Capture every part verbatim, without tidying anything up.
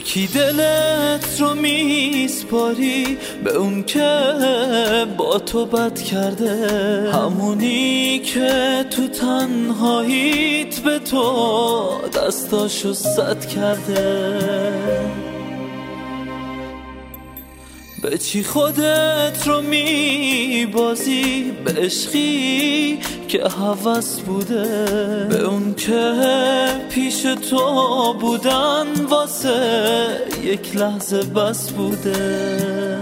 کی دلت رو میسپاری به اون که با تو بد کرده، همونی که تو تنهاییت به تو دستاشو سد کرده. به چی خودت رو میبازی؟ به عشقی که هوس بوده، به اون که پیش تو بودن واسه یک لحظه بس بوده.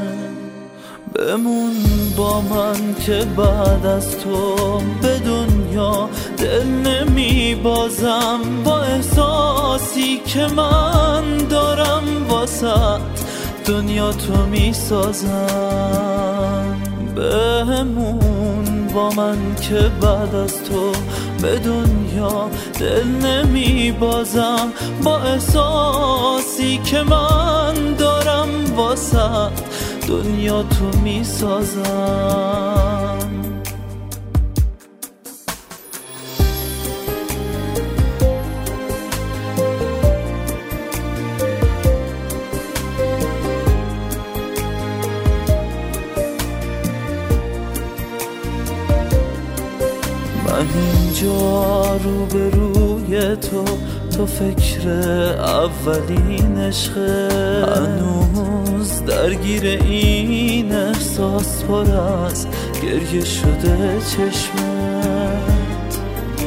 بمون با من که بعد از تو به دنیا دل نمی بازم، با احساسی که من دارم واسه دنیا تو می سازم. بمون با من که بعد از تو به دنیا دل نمی بازم، با احساسی که من دارم واسه دنیا تو می سازم. من اینجا رو به روی تو، تو فکر اولین عشقه، هنوز درگیر این احساس پر از گریه شده چشمت.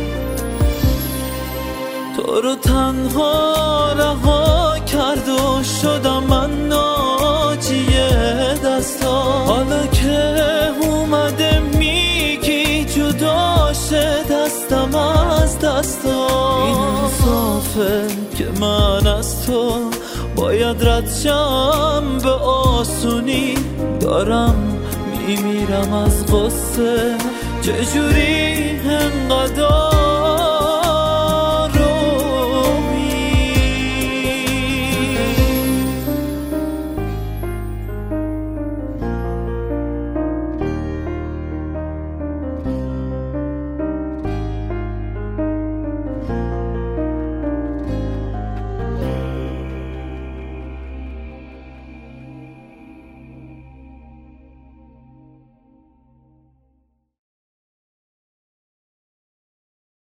تو رو تنها رها کرد و شدم من ناجی دستا، حالا که اومده میگی جدا شه دستم از دستا. این انصافه که من از تو باید رد شم به آسونی، دارم میمیرم از غصه چجوری انقدر